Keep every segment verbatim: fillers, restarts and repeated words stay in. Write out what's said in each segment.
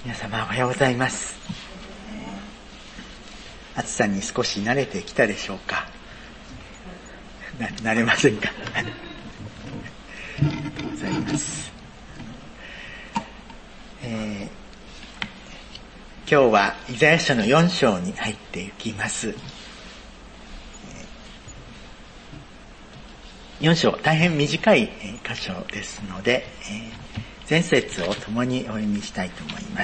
皆様おはようございます。暑さに少し慣れてきたでしょうか。な慣れませんか。ありがとうございます。えー、今日はイザヤ書のよん章に入っていきます。よん章大変短い箇所ですので、前節を共にお読みしたいと思います。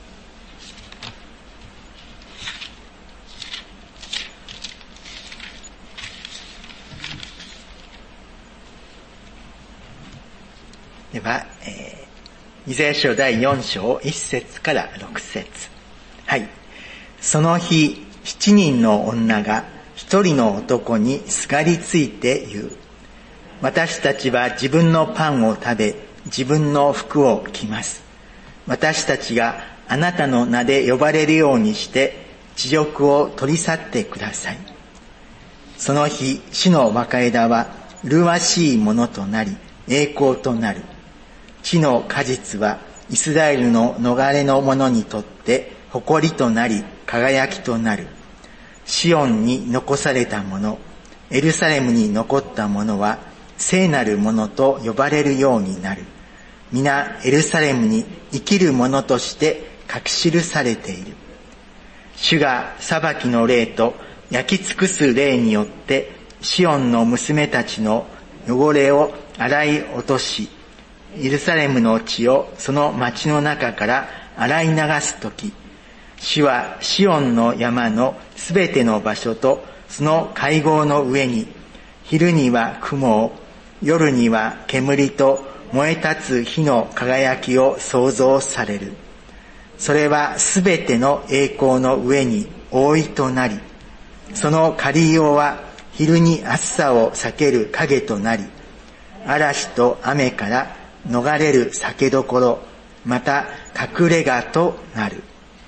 では、えー、イザヤ書だいよん章いち節からろく節。はい。その日、七人の女が一人の男にすがりついて言う。私たちは自分のパンを食べ、自分の服を着ます。私たちがあなたの名で呼ばれるようにして、恥辱を取り去ってください。その日、主の若枝は麗しいものとなり、栄光となる。地の果実はイスラエルの逃れの者にとって誇りとなり輝きとなる。シオンに残された者、エルサレムに残った者は聖なる者と呼ばれるようになる。皆エルサレムに生きる者として書き記されている。主が裁きの霊と焼き尽くす霊によってシオンの娘たちの汚れを洗い落とし、エルサレムの血をその町の中から洗い流すとき、主はシオンの山のすべての場所とその会合の上に、昼には雲を、夜には煙と燃え立つ火の輝きを創造される。それはすべての栄光の上に覆いとなり、その借りようは昼に暑さを避ける影となり、嵐と雨から逃れる酒どころ、また隠れ家となる。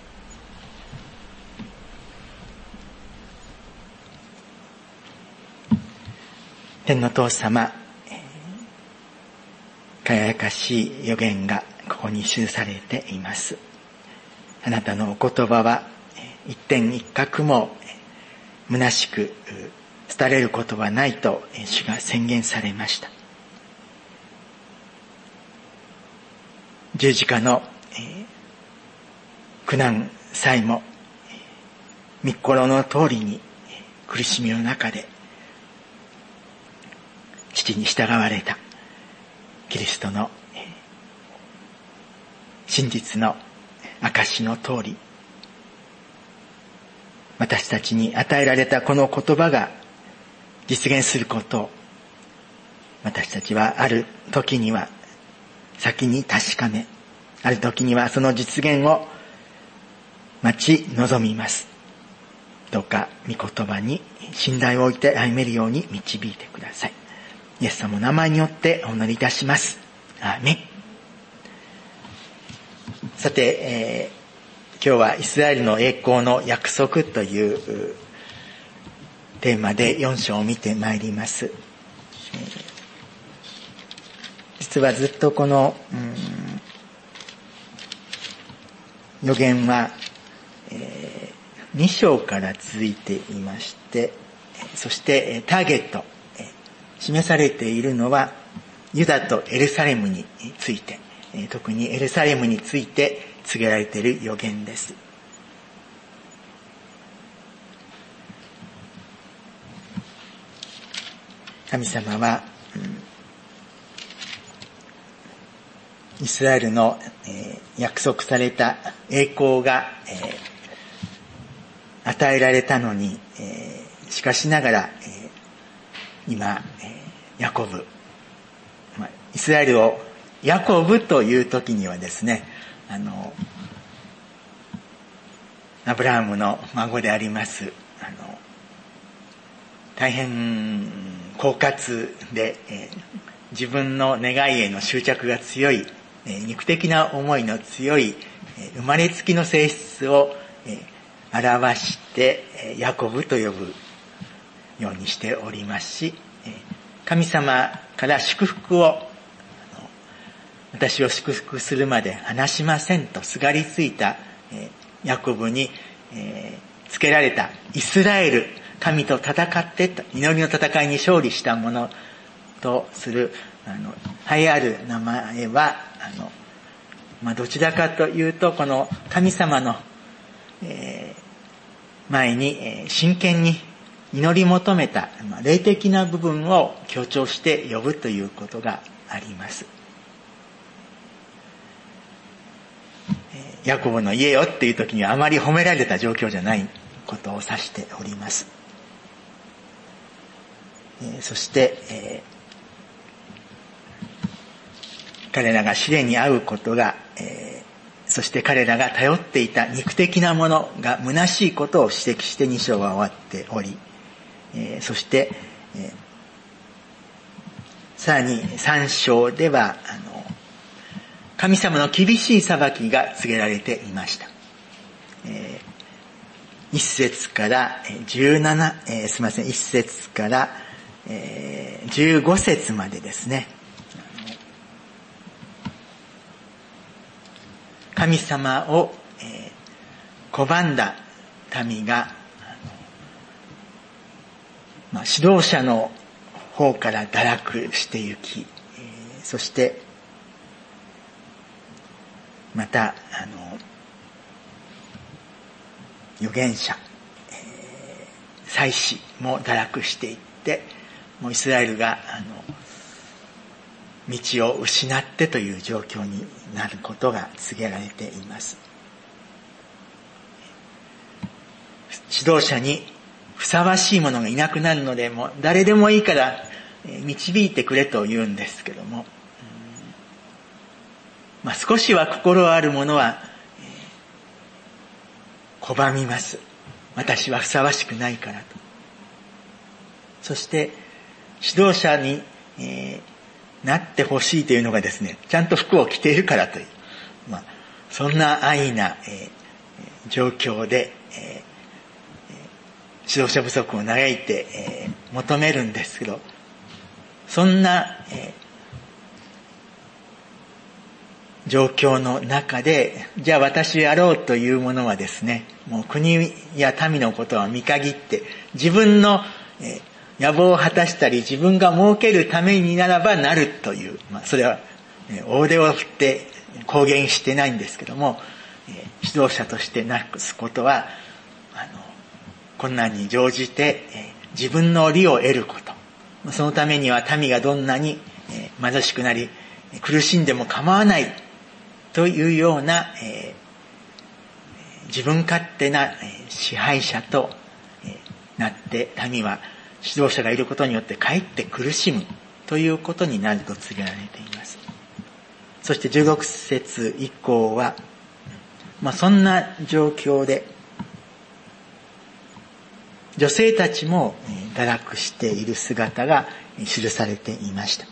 天の父様、輝かしい予言がここに記されています。あなたのお言葉は一点一画も虚しく廃れることはないと主が宣言されました。十字架の苦難さえも御心の通りに苦しみの中で父に従われたキリストの真実の証の通り、私たちに与えられたこの言葉が実現することを、私たちはある時には先に確かめ、ある時にはその実現を待ち望みます。どうか御言葉に信頼を置いて歩めるように導いてください。イエス様の名前によってお祈りいたします。アーメン。さて、えー、今日はイスラエルの栄光の約束というテーマでよん章を見てまいります。えー、実はずっとこの、うん、予言は、えー、に章から続いていまして、そしてターゲット、示されているのはユダとエルサレムについて、特にエルサレムについて告げられている予言です。神様は、うん、イスラエルの、えー、約束された栄光が、えー、与えられたのに、えー、しかしながら、えー、今、えー、ヤコブ、まあ、イスラエルをヤコブという時にはですね、あのアブラハムの孫でありますあの大変狡猾で、えー、自分の願いへの執着が強い、えー、肉的な思いの強い、えー、生まれつきの性質を、えー、表して、えー、ヤコブと呼ぶようにしておりますし、えー、神様から祝福を私を祝福するまで離しませんとすがりついた、えー、ヤコブに、えー、つけられたイスラエル、神と戦ってと、祈りの戦いに勝利したものとする、あの、栄えある名前は、あの、まあ、どちらかというと、この神様の、えー、前に、えー、真剣に祈り求めた、まあ、霊的な部分を強調して呼ぶということがあります。えー、ヤコブの家よっていう時にはあまり褒められた状況じゃないことを指しております。えー、そして、えー、彼らが試練に遭うことが、えー、そして彼らが頼っていた肉的なものが虚しいことを指摘してに章は終わっており、えー、そして、えー、さらにさん章ではあの神様の厳しい裁きが告げられていました。えー、一節から十七、えー、すみません、一節からえー、十五節までですね。神様を、えー、拒んだ民が、まあ、指導者の方から堕落してゆき、えー、そしてまたあの預言者、えー、祭司も堕落していって、もうイスラエルがあの道を失ってという状況になることが告げられています。指導者にふさわしい者がいなくなるので、もう誰でもいいから導いてくれと言うんですけども、まあ、少しは心ある者は、えー、拒みます。私はふさわしくないからと。そして指導者に、えー、なってほしいというのがですね、ちゃんと服を着ているからという、まあ、そんな安易な、えー、状況で、えー、指導者不足を嘆いて、えー、求めるんですけど、そんな、えー、状況の中で、じゃあ私やろうというものはですね、もう国や民のことは見限って、自分の、えー野望を果たしたり自分が儲けるためにならばなるという、まあ、それは、ね、大手を振って公言してないんですけども、えー、指導者としてなすことはあの困難に乗じて、えー、自分の利を得ること、そのためには民がどんなに、えー、貧しくなり苦しんでも構わないというような、えー、自分勝手な、えー、支配者と、えー、なって民は指導者がいることによってかえって苦しむということになると告げられています。そしてじゅうろく節以降は、まあ、そんな状況で女性たちも堕落している姿が記されていました。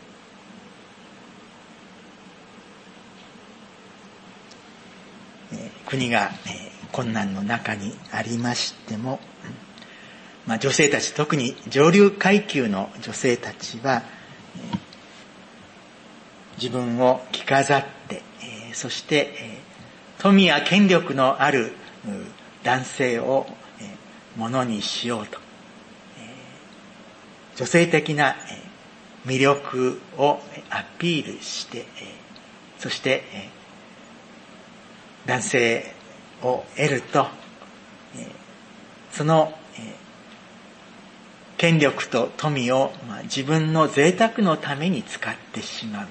国が困難の中にありましても、まあ、女性たち、特に上流階級の女性たちは、えー、自分を着飾って、えー、そして、えー、富や権力のある男性を、えー、ものにしようと、えー、女性的な、えー、魅力をアピールして、えー、そして、えー、男性を得ると、えー、その、えー権力と富を、まあ、自分の贅沢のために使ってしまう。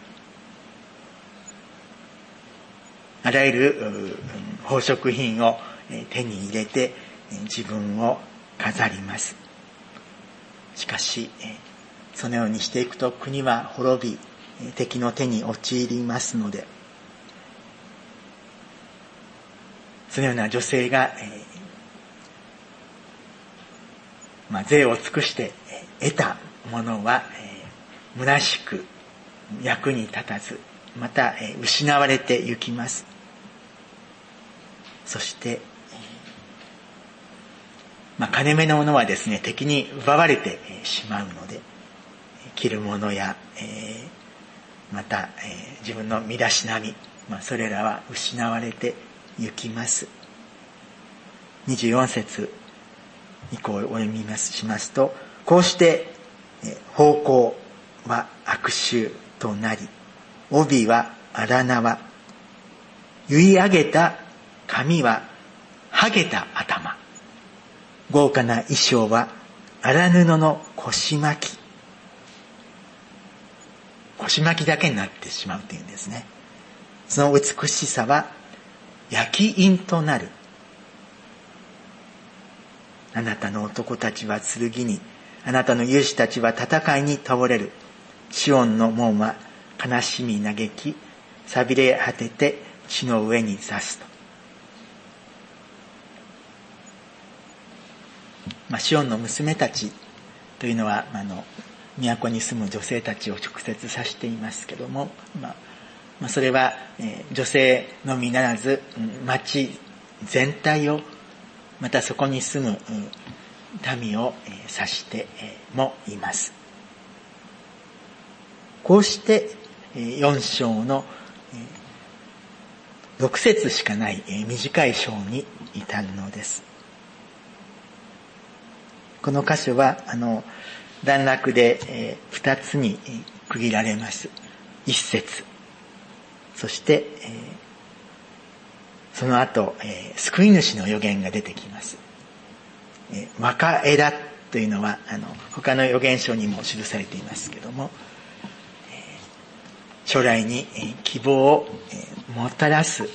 あらゆる宝飾品を手に入れて自分を飾ります。しかしそのようにしていくと国は滅び敵の手に陥りますので、そのような女性がまあ、税を尽くして得たものは、えー、虚しく役に立たず、また、えー、失われてゆきます。そして、えーまあ、金目のものはですね、敵に奪われてしまうので、着るものや、えまた、えー、自分の身だしなみ、まあ、それらは失われてゆきます。にじゅうよん節以降をお読みしますと、こうして、えー、方向は悪臭となり、帯は荒縄、結い上げた髪ははげた頭、豪華な衣装は荒布の腰巻き、腰巻きだけになってしまうというんですね。その美しさは焼き印となる。あなたの男たちは剣に、あなたの勇士たちは戦いに倒れる。シオンの門は悲しみ嘆き、寂れ果てて地の上に座すと。まあ、シオンの娘たちというのは、あの、都に住む女性たちを直接指していますけども、まあ、まあ、それは、えー、女性のみならず、町全体を、またそこに住む、うん、民を、えー、指して、えー、もいます。こうして、えー、よん章の、えー、ろく節しかない、えー、短い章に至るのです。この箇所は、あの、段落で、えー、二つに区切られます。一節。そして、えー、その後、えー、救い主の預言が出てきます。えー、若枝というのは、あの、他の預言書にも記されていますけども、えー、将来に、えー、希望を、えー、もたらす、うん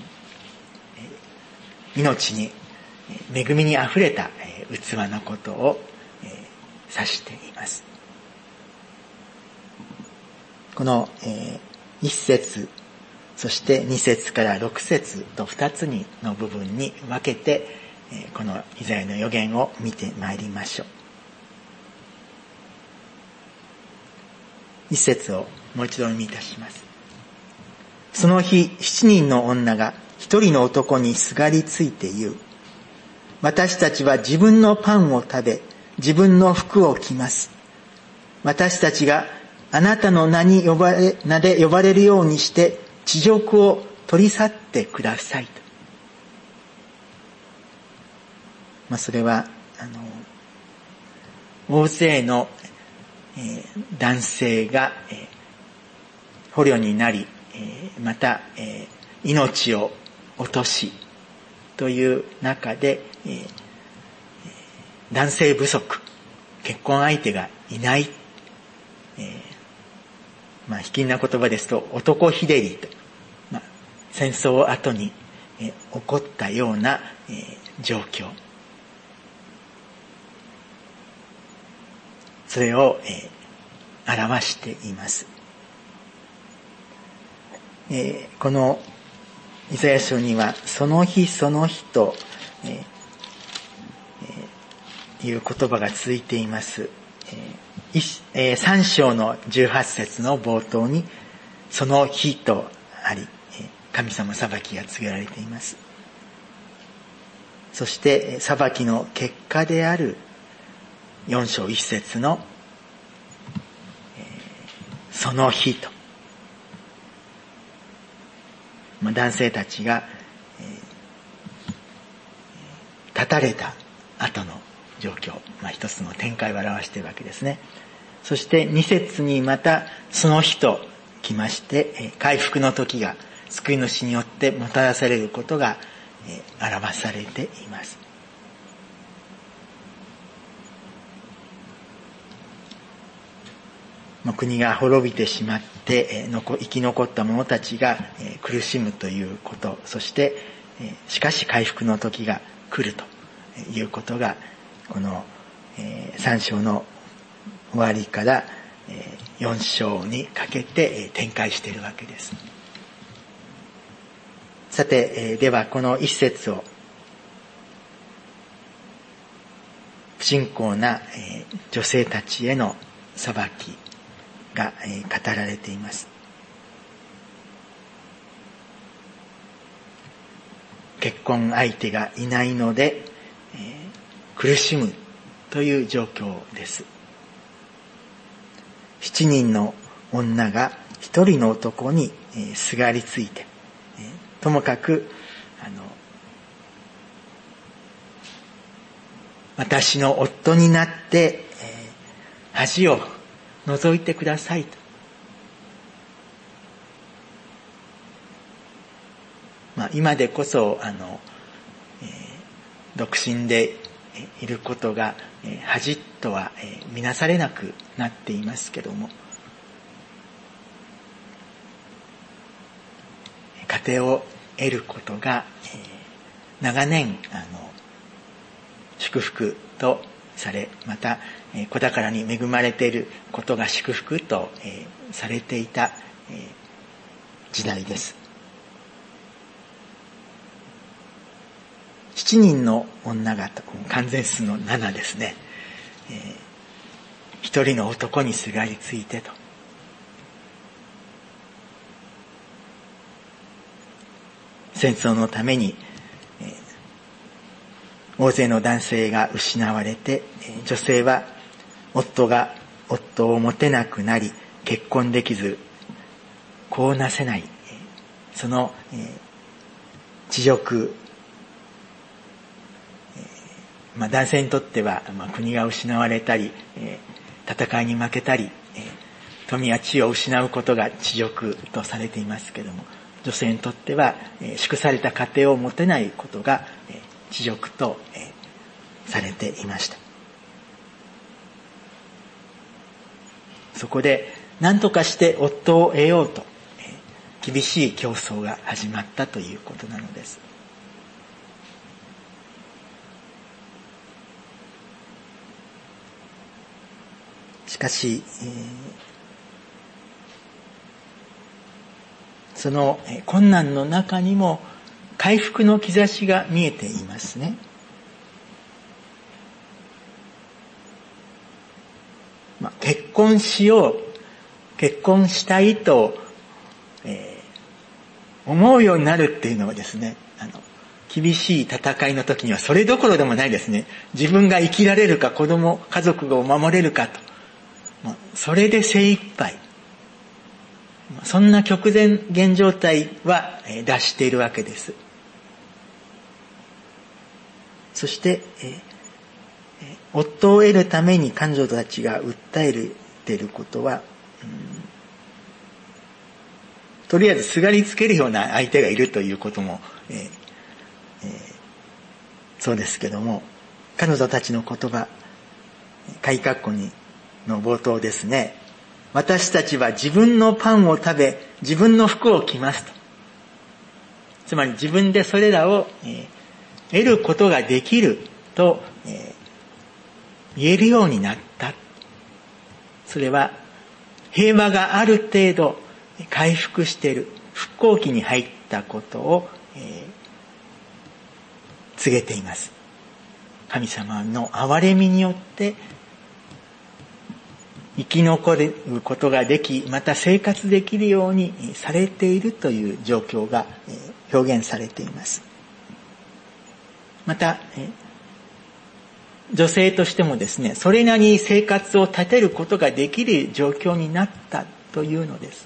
えー、命に、えー、恵みにあふれた、えー、器のことを、えー、指しています。この、えー、一節、そして二節から六節と二つにの部分に分けて、えー、このイザヤの預言を見てまいりましょう。一節をもう一度読みいたします。その日、七人の女が一人の男にすがりついて言う。私たちは自分のパンを食べ、自分の服を着ます。私たちがあなたの名に呼ばれ、名で呼ばれるようにして、恥辱を取り去ってくださいと。まあ、それは、あの、大勢の、えー、男性が、えー、捕虜になり、えー、また、えー、命を落とし、という中で、えー、男性不足、結婚相手がいない、えー、まあ、卑近な言葉ですと、男日照りと、まあ、戦争後に、えー、起こったような、えー、状況。それを、えー、表しています。えー、このイザヤ書には、その日その日と、えーえー、いう言葉が続いています。えーえー、さん章のじゅうはち節の冒頭に、その日とあり、神様裁きが告げられています。そして、裁きの結果であるよん章いち節の、えー、その日と、まあ、男性たちが、えー、立たれた後の状況、まあ、一つの展開を表しているわけですね。そしてに節にまたその日と来まして、えー、回復の時が救い主によってもたらされることが、えー、表されています。国が滅びてしまって、生き残った者たちが苦しむということ、そしてしかし回復の時が来るということが、このさん章の終わりからよん章にかけて展開しているわけです。さて、ではこの一節を不信仰な女性たちへの裁きが語られています。結婚相手がいないので、えー、苦しむという状況です。七人の女が一一人の男に、えー、すがりついて、えー、ともかくあの私の夫になって、えー、恥を除いてくださいと。まあ、今でこそあの、えー、独身でいることが、えー、恥とは、えー、見なされなくなっていますけども、家庭を得ることが、えー、長年あの祝福とされ、また、えー、子宝に恵まれていることが祝福と、えー、されていた、えー、時代です。七人の女がと完全数の七ですね。えー、一人の男にすがりついてと。戦争のために、えー、大勢の男性が失われて、えー、女性は夫が夫を持てなくなり結婚できず子をなせない、えー、その、えー、恥辱、えーまあ、男性にとっては、まあ、国が失われたり、えー、戦いに負けたり、えー、富や地を失うことが恥辱とされていますけれども、女性にとっては、えー、祝された家庭を持てないことが、えー、恥辱と、えー、されていました。そこで何とかして夫を得ようと、えー、厳しい競争が始まったということなのです。しかし、えー、その困難の中にも回復の兆しが見えていますね。まあ、結婚しよう、結婚したいと、えー、思うようになるっていうのはですね、あの厳しい戦いの時にはそれどころでもないですね。自分が生きられるか、子供、家族を守れるかと、まあ、それで精一杯。そんな極限現状態は脱しているわけです。そして、えー、夫を得るために彼女たちが訴えていることは、うん、とりあえずすがりつけるような相手がいるということも、えーえー、そうですけども、彼女たちの言葉、開括弧にの冒頭ですね。私たちは自分のパンを食べ、自分の服を着ますと。つまり自分でそれらを、えー、得ることができると、えー、言えるようになった。それは平和がある程度回復している、復興期に入ったことを、えー、告げています。神様の憐れみによって生き残ることができ、また生活できるようにされているという状況が表現されています。また、女性としてもですね、それなりに生活を立てることができる状況になったというのです。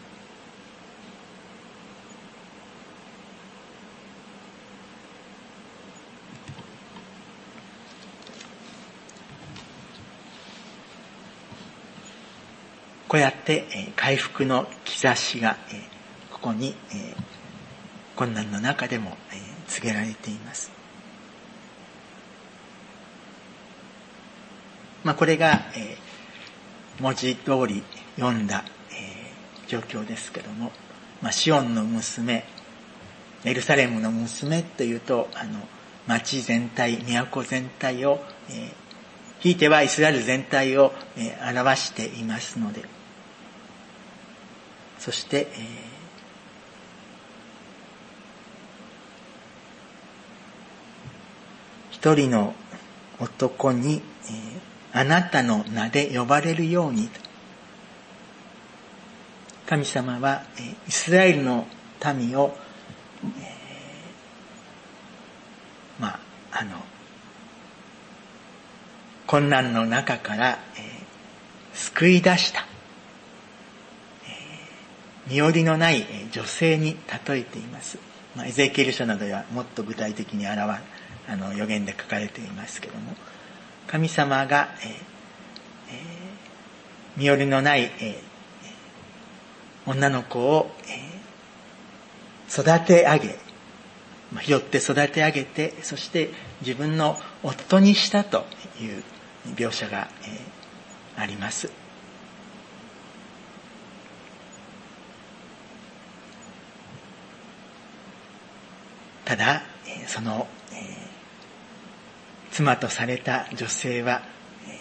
こうやって回復の兆しがここに困難の中でも告げられています。まあ、これが文字通り読んだ状況ですけども、まあ、シオンの娘、エルサレムの娘というと、あの町全体、都全体を、ひいてはイスラエル全体を表していますので、そして、えー、一人の男に、えー、あなたの名で呼ばれるように、神様は、えー、イスラエルの民を、えー、まああの困難の中から、えー、救い出した。 身寄りのない女性に例えています。まあ、エゼキエル書などではもっと具体的に表あの予言で書かれていますけども、神様が、えーえー、身寄りのない、えー、女の子を、えー、育て上げ、拾って育て上げて、そして自分の夫にしたという描写が、えー、あります。ただ、その、えー、妻とされた女性は、え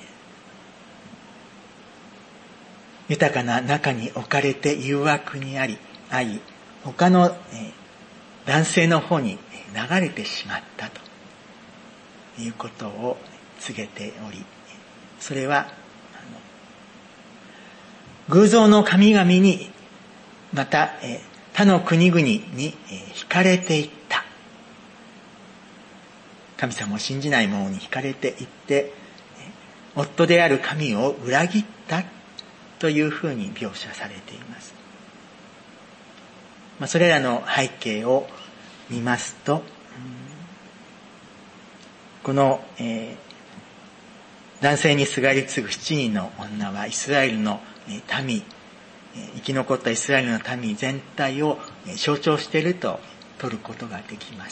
ー、豊かな中に置かれて誘惑にあり、あい、他の、えー、男性の方に流れてしまったということを告げており、それは、あの偶像の神々に、また、えー、他の国々に、えー、惹かれていった。神様を信じない者に惹かれていって、夫である神を裏切ったというふうに描写されています。まあ、それらの背景を見ますと、この、えー、男性にすがりつぐ七人の女はイスラエルの民、生き残ったイスラエルの民全体を象徴していると取ることができます。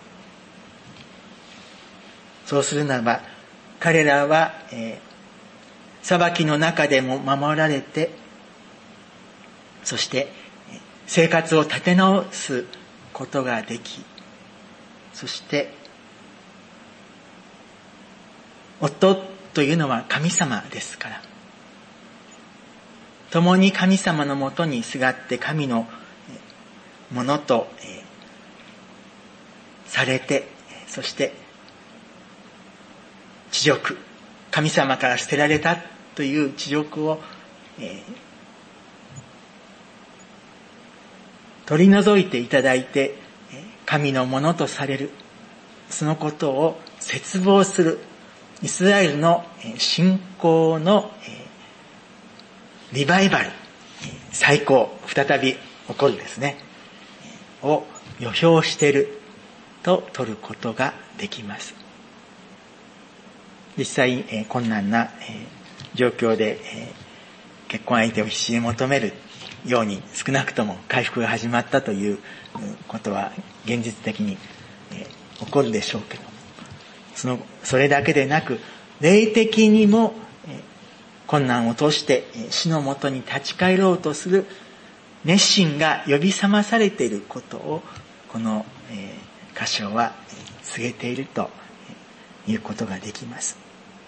そうするならば、彼らは、えー、裁きの中でも守られて、そして生活を立て直すことができ、そして夫というのは神様ですから、共に神様のもとにすがって神のものと、えー、されて、そして恥辱、神様から捨てられたという恥辱を、えー、取り除いていただいて、神のものとされる、そのことを切望するイスラエルの信仰のリバイバル、再興、再び起こるですね、を予表していると取ることができます。実際、えー、困難な、えー、状況で、えー、結婚相手を必死に求めるように少なくとも回復が始まったということは現実的に、えー、起こるでしょうけども、そのそれだけでなく霊的にも、えー、困難を通して、えー、死のもとに立ち返ろうとする熱心が呼び覚まされていることをこの、えー、箇所は、えー、告げているということができます。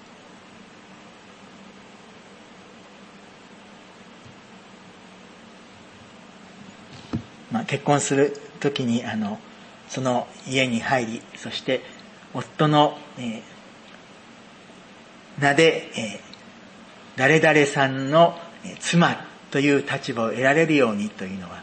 まあ、結婚するときにあのその家に入り、そして夫の、えー、名で、えー、誰々さんの妻という立場を得られるようにというのは、あの、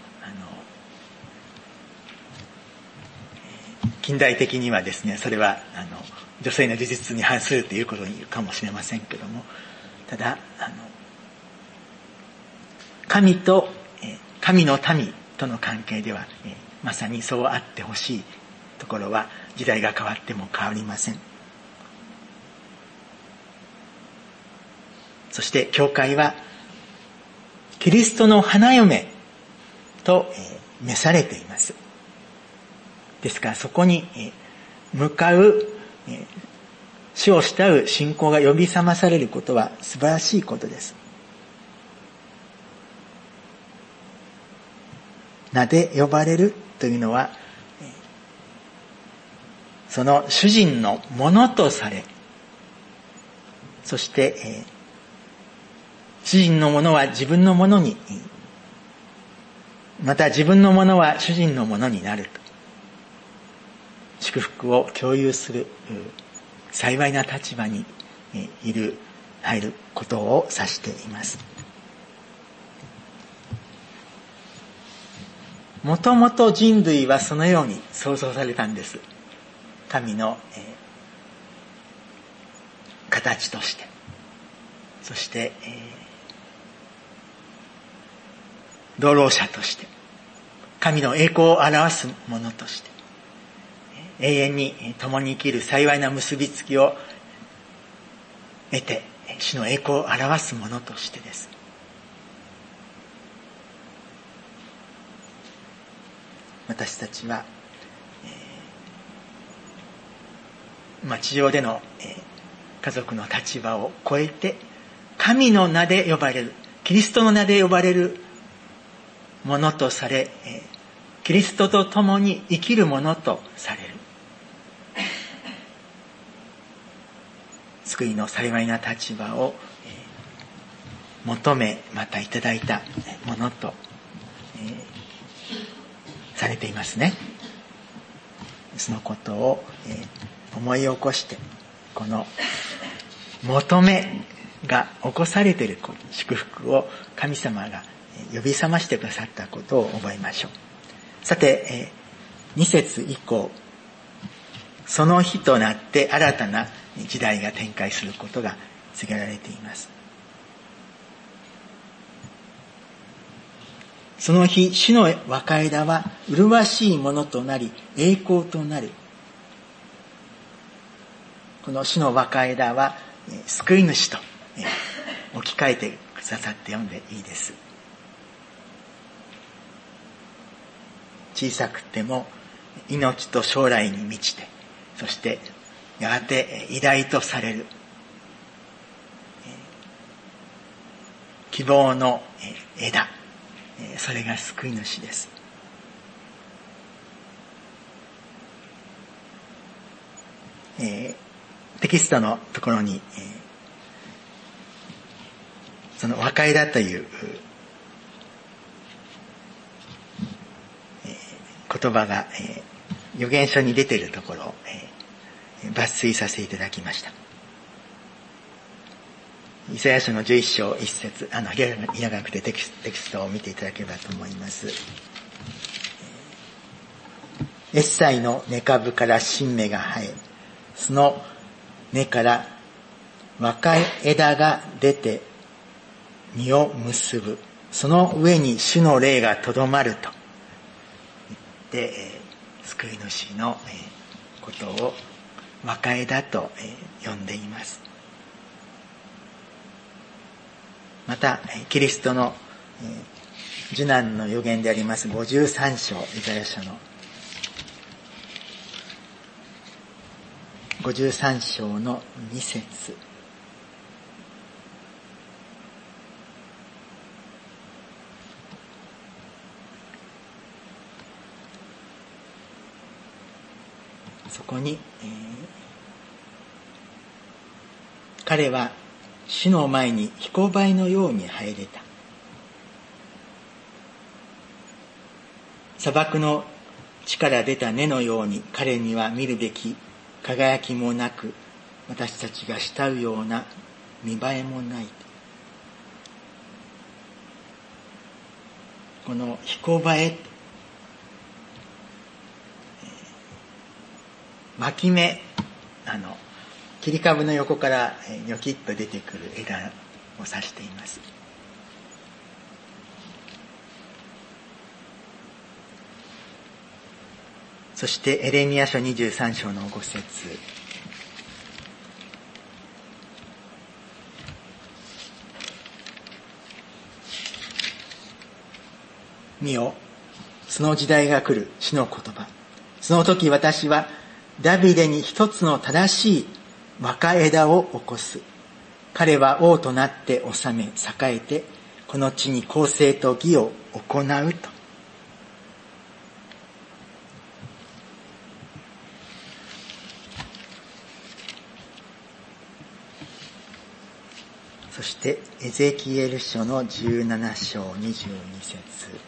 えー、近代的にはですね、それはあの女性の自立に反するということに言うかもしれませんけども、ただあの神と、えー、神の民との関係では、えー、まさにそうあってほしいところは時代が変わっても変わりません。そして教会はキリストの花嫁と、えー、召されています。ですからそこに、えー、向かう、えー、主を慕う信仰が呼び覚まされることは素晴らしいことです。名で呼ばれるというのは、その主人のものとされ、そして、えー、主人のものは自分のものに、また自分のものは主人のものになると、祝福を共有する幸いな立場にいる、入ることを指しています。もともと人類はそのように創造されたんです。神の、えー、形として。そして、えー、 道路者として、神の栄光を表すものとして、永遠に共に生きる幸いな結びつきを得て、主の栄光を表すものとしてです。私たちは、えーまあ、地上での、えー、家族の立場を超えて、神の名で呼ばれる、キリストの名で呼ばれるものとされ、えー、キリストと共に生きるものとされる。救いの幸いな立場を、えー、求め、またいただいたものと、えーされていますね。そのことを、えー、思い起こして、この求めが起こされている祝福を神様が呼び覚ましてくださったことを覚えましょう。さて、えー、に節以降、その日となって新たな時代が展開することが告げられています。その日、主の若枝は麗しいものとなり、栄光となる。この主の若枝は、救い主と置き換えてくださって読んでいいです。小さくても命と将来に満ちて、そしてやがて偉大とされる。希望の枝。それが救い主です。えー、テキストのところに、えー、その若枝という、えー、言葉が、えー、預言書に出ているところを、えー、抜粋させていただきました。イザヤ書のじゅういっ章いっ節、あの、いなくてテキストを見ていただければと思います。エッサイの根株から新芽が生え、その根から若い枝が出て実を結ぶ。その上に主の霊がとどまると言って、救い主のことを若枝と呼んでいます。また、キリストの受難の予言でありますごじゅうさん章、イザヤ書のごじゅうさん章のに節。そこに、えー、彼は主の前に彦バのように入れた。砂漠の地から出た根のように彼には見るべき輝きもなく、私たちが慕うような見栄えもない。この彦バエ、巻き芽、あの切り株の横からニョキッと出てくる枝を指しています。そしてエレミヤ書にじゅうさん章のご節。見よ、その時代が来る、主の言葉。その時私はダビデに一つの正しい若枝を起こす。彼は王となって治め、栄えて、この地に公正と義を行うと。そしてエゼキエル書のじゅうなな章にじゅうに節。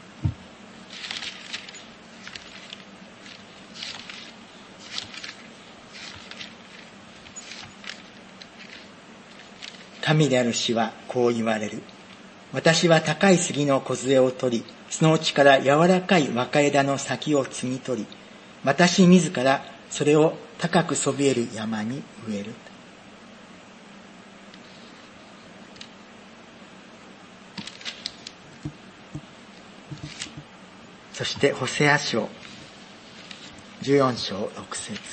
神である主はこう言われる。私は高い杉の梢を取り、そのうちから柔らかい若枝の先を摘み取り、私自らそれを高くそびえる山に植える。 そしてホセア書じゅうよん章ろく節。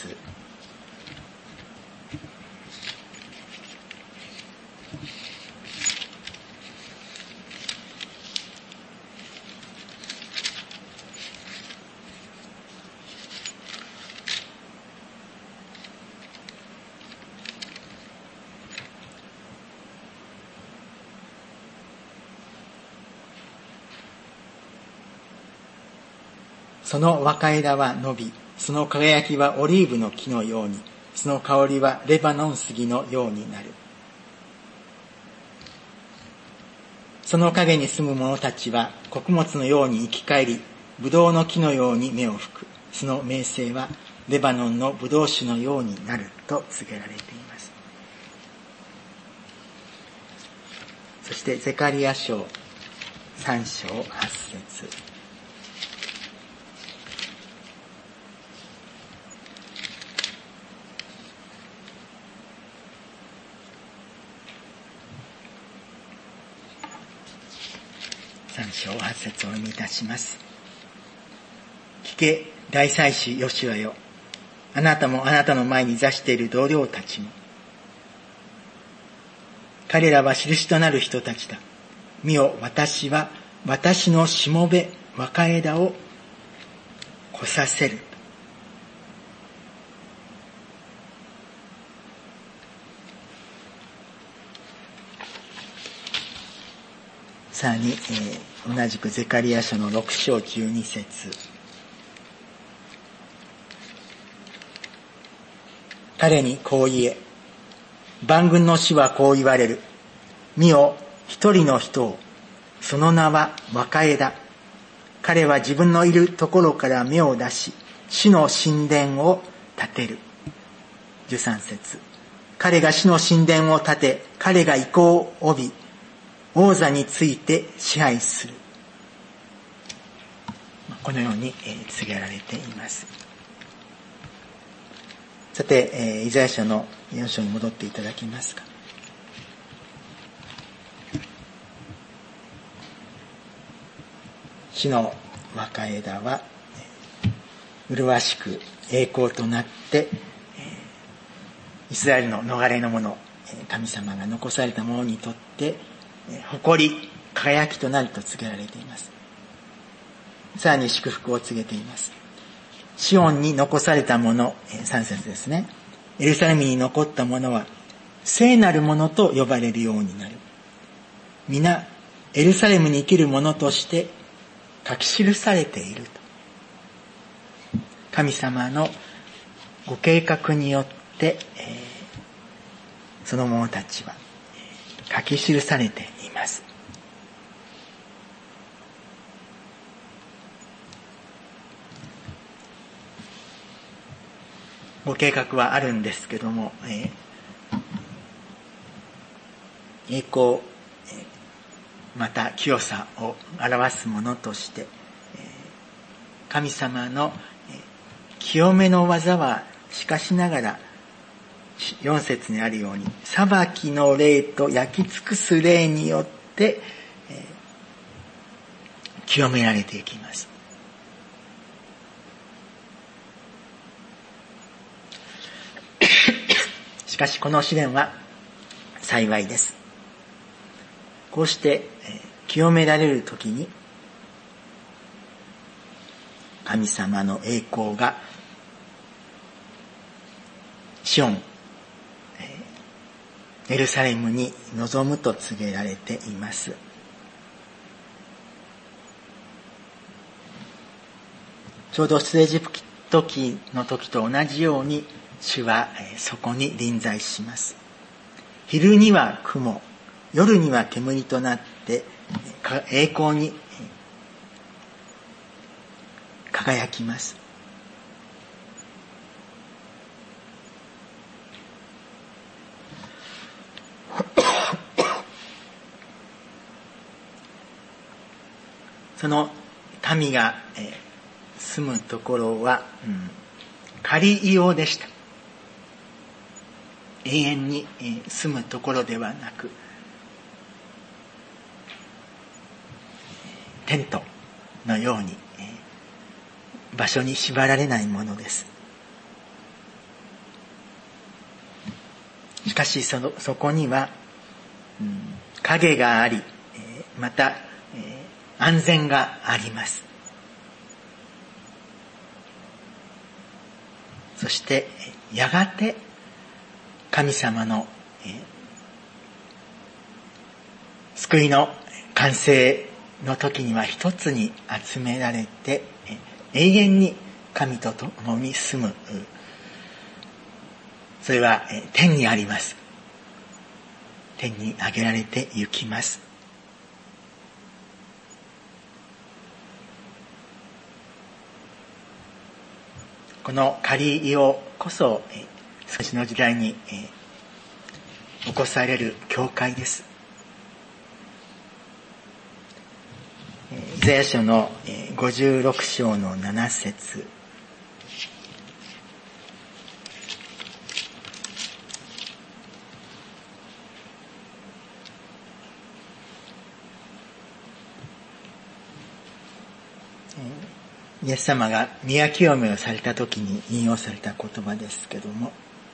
その若枝は伸び、その輝きはオリーブの木のように、その香りはレバノン杉のようになる。その陰に住む者たちは穀物のように生き返り、ブドウの木のように芽を吹く。その名声はレバノンのブドウ酒のようになると告げられています。そしてゼカリヤ書さん章はち節。さん章はち節をお読みいたします。聞け、大祭司ヨシュアよ。あなたもあなたの前に座している同僚たちも。彼らは印となる人たちだ。見よ、私は私のしもべ、若枝を来させる。さらに、えー、同じくゼカリヤ書のろく章じゅうに節。彼にこう言え。万軍の主はこう言われる。見よ、一人の人を、その名は若枝。彼は自分のいるところから芽を出し、主の神殿を建てる。じゅうさん節。彼が主の神殿を建て、彼が意向を帯び、王座について支配する。このように告げられています。さて、イザヤ書のよん章に戻っていただけますか。主の若枝は麗しく栄光となってイスラエルの逃れの者、神様が残された者にとって誇り輝きとなると告げられています。さらに祝福を告げています。シオンに残された者、さん節ですね。エルサレムに残った者は聖なる者と呼ばれるようになる。皆エルサレムに生きる者として書き記されていると。神様のご計画によって、えー、その者たちは書き記されています。ご計画はあるんですけども、えー、栄光、えー、また清さを表すものとして、えー、神様の、えー、清めの技はしかしながらよん節にあるように裁きの霊と焼き尽くす霊によって、えー、清められていきます。しかしこの試練は幸いです。こうして、えー、清められるときに神様の栄光がシオン、エルサレムに臨むと告げられています。ちょうど出エジプト記の時と同じように主はそこに臨在します。昼には雲、夜には煙となって栄光に輝きます。その民が住むところは、うん、仮異様でした。永遠に住むところではなく、テントのように場所に縛られないものです。しかしその、そこには、うん、影があり、また、えー、安全があります。そしてやがて神様の、えー、救いの完成の時には一つに集められて、えー、永遠に神と共に住む。それは、えー、天にあります。天に上げられて行きます。このカリイオこそ、えー、少しの時代に、えー、起こされる教会です。イザヤ書のごじゅうろく章のなな節。イエス様が宮清めをされた時に引用された言葉ですけども、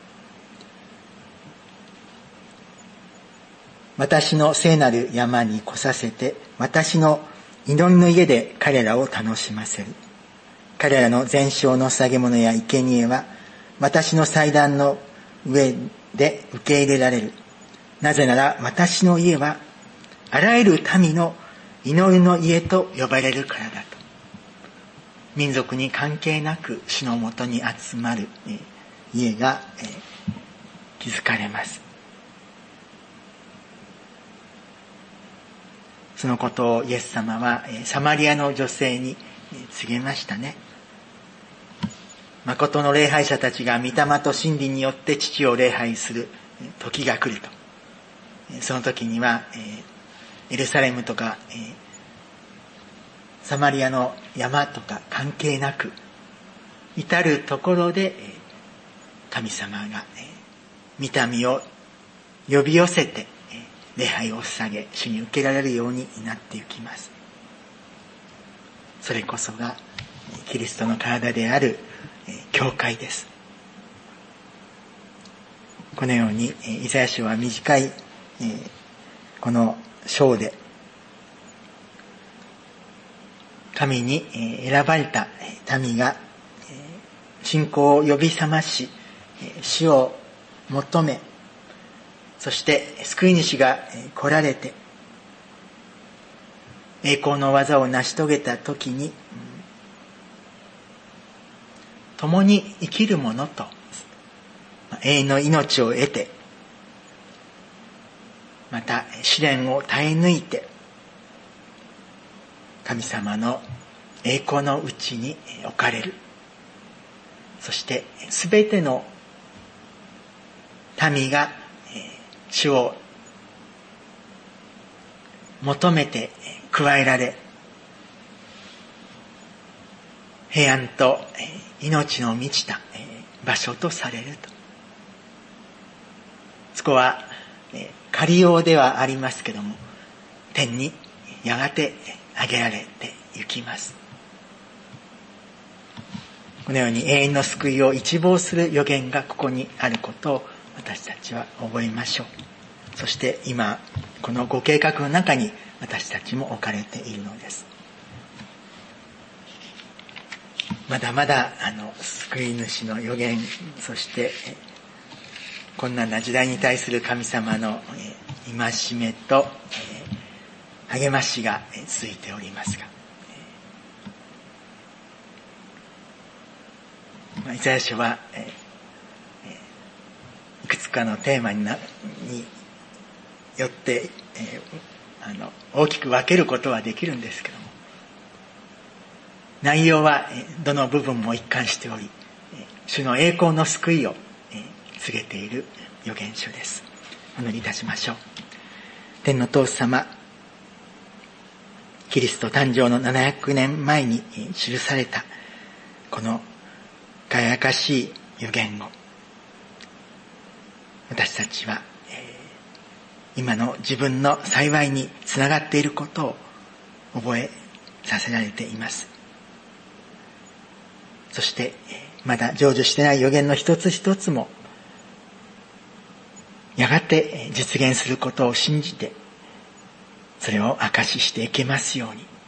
私の聖なる山に来させて、私の祈りの家で彼らを楽しませる。彼らの全焼の捧げ物や生贄は、私の祭壇の上で受け入れられる。なぜなら私の家は、あらゆる民の祈りの家と呼ばれるからだと。民族に関係なく主のもとに集まる家が築かれます。そのことをイエス様はサマリアの女性に告げましたね。誠の礼拝者たちが御霊と真理によって父を礼拝する時が来ると。その時にはエルサレムとかサマリアの山とか関係なく、至るところで神様が御民を呼び寄せて礼拝を捧げ、主に受けられるようになっていきます。それこそがキリストの体である教会です。このようにイザヤ書は短いこの章で、神に選ばれた民が信仰を呼び覚まし、主を求め、そして救い主が来られて栄光の技を成し遂げたときに、共に生きる者と永遠の命を得て、また試練を耐え抜いて神様の栄光のうちに置かれる。そしてすべての民が主を求めて加えられ、平安と命の満ちた場所とされると。そこは仮用ではありますけども、天にやがて上げられて行きます。このように永遠の救いを一望する予言がここにあることを私たちは覚えましょう。そして今このご計画の中に私たちも置かれているのです。まだまだあの救い主の予言、そして困難な時代に対する神様の戒めと励ましが続いておりますが、イザヤ書はいくつかのテーマになによって、えー、あの大きく分けることはできるんですけども、内容はどの部分も一貫しており、主の栄光の救いを告げている預言書です。お祈りいたしましょう。天の父様、キリスト誕生のななひゃくねんまえに記されたこの輝かしい預言を、私たちは、えー、今の自分の幸いにつながっていることを覚えさせられています。 そしてまだ成就してない予言の一つ一つもやがて実現することを信じて、それを証ししていけますように、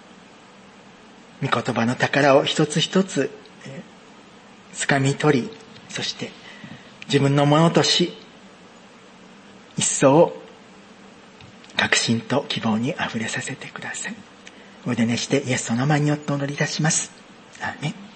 御言葉の宝を一つ一つ掴み取り、そして自分のものとし、一層確信と希望にあふれさせてください。お祈りしてイエスの名前によってお祈りいたします。アーメン。